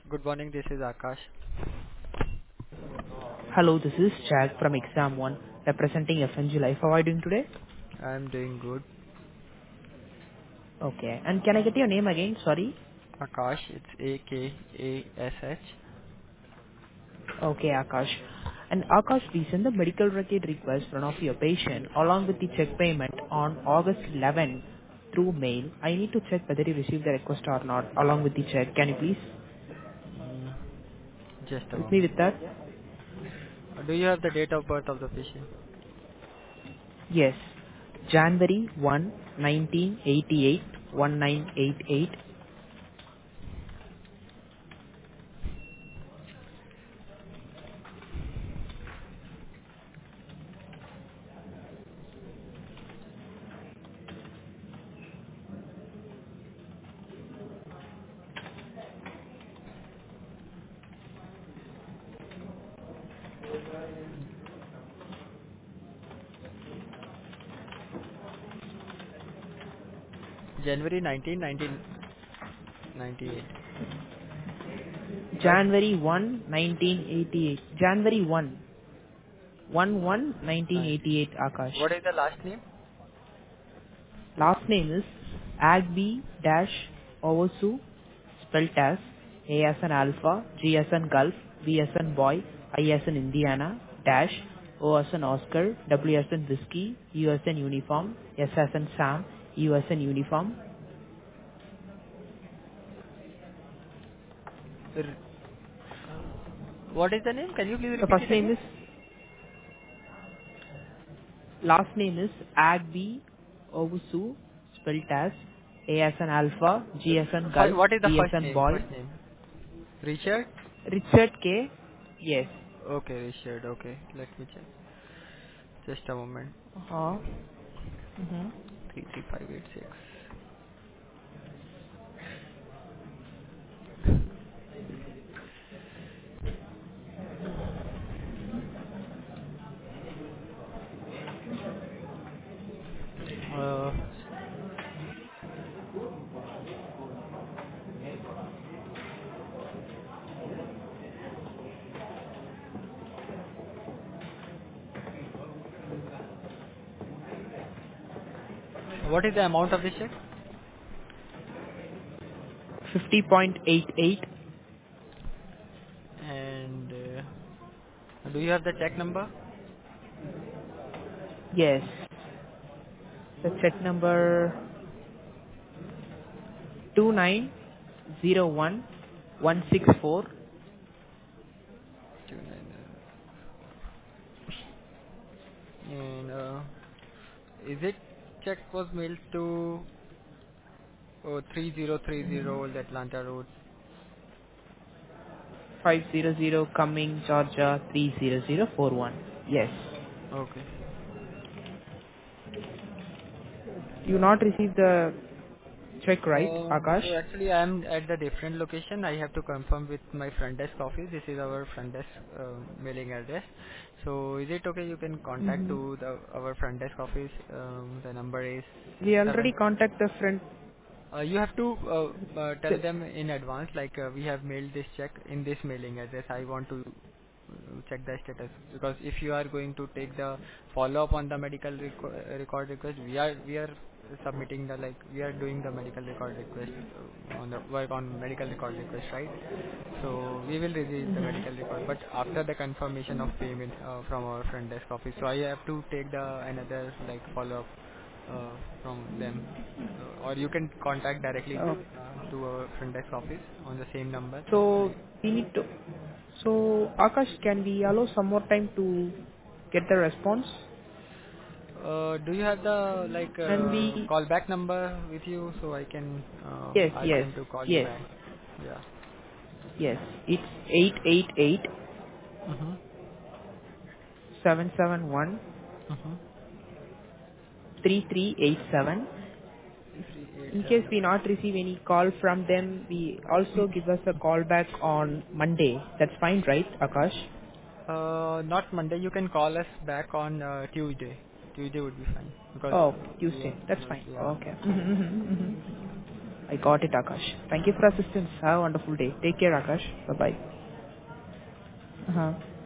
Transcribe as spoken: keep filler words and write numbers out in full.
Good morning, this is Akash. Hello, this is Chad from Exam One, representing F N G Life. How are you doing today? I'm doing good. Okay. And can I get your name again? Sorry. Akash, it's A K A S H. Okay, Akash. And Akash, we sent the medical record request for one of your patient along with the check payment on August eleventh through mail. I need to check whether you received the request or not along with the check. Can you please Mm, just a help me moment. with that? Uh, Do you have the date of birth of the patient? Yes. January first, nineteen eighty-eight, nineteen eighty-eight. January nineteenth, nineteen ninety-eight. Right? January first, nineteen eighty-eight. January first. one one nineteen Nine. eighty-eight Akash. What is the last name? Last name is Agby dash Owosu, spelled as A as an alpha, G as an golf, B as an boy, I as an Indiana, dash O as an Oscar, W as an whiskey, U as an uniform, S as an Sam, U as an uniform. R- What is the name? Can you please The repeat first it name again? is last name is Agby Owosu, spelled as A as an alpha, G as an Fir- golf, What is the B as first an name? boy, First name. Richard? Richard K. Yes. Okay, Richard. Okay, let me check. Just a moment. Uh-huh. Mm-hmm. three three five eight six. Uh, what is the amount of the check? fifty point eight eight. And uh, do you have the check number? Yes. The check number two nine zero one one six four Two nine. uh, And uh, is it check was mailed to oh, three zero three zero Old Atlanta Road? five zero zero Cumming, Georgia three zero zero four one. Yes. Okay. You not received the check, right, Uh, Akash? so actually I am at the different location. I have to confirm with my front desk office. This is our front desk uh, mailing address. So is it okay you can contact Mm-hmm. to the our front desk office? Um, the number is We seven. already contact the friend. Uh, you have to uh, uh, tell The, them in advance, like uh, we have mailed this check in this mailing address. I want to uh, check the status, because if you are going to take the follow up on the medical reco- uh, record request, we are we are submitting the, like, we are doing the medical record request uh, on the work on medical record request, right? So we will receive the mm-hmm. medical record, but after the confirmation of payment uh, from our front desk office. So I have to take the another, like, follow up uh, from them. So, or you can contact directly Oh. uh, to our front desk office on the same number. So I, we need to. So Akash, can we allow some more time to get the response? uh, do you have the, like, And uh, we callback number with you, so I can uh, yes ask yes them to call you yes back? Yeah. yes. It's eight eight eight Mhm. seven seven one Mhm. three three eight seven. Three eight In case seven. we not receive any call from them, we also give us a call back on Monday. That's fine, right, Akash? Uh, not Monday. You can call us back on uh, Tuesday. Tuesday would be fine, because Oh, yeah, Tuesday. That's because fine. yeah. Okay. Mm-hmm, mm-hmm, mm-hmm. I got Got it, Akash. Thank you for assistance. Have a wonderful day. Take care, Akash. Bye-bye. Uh-huh.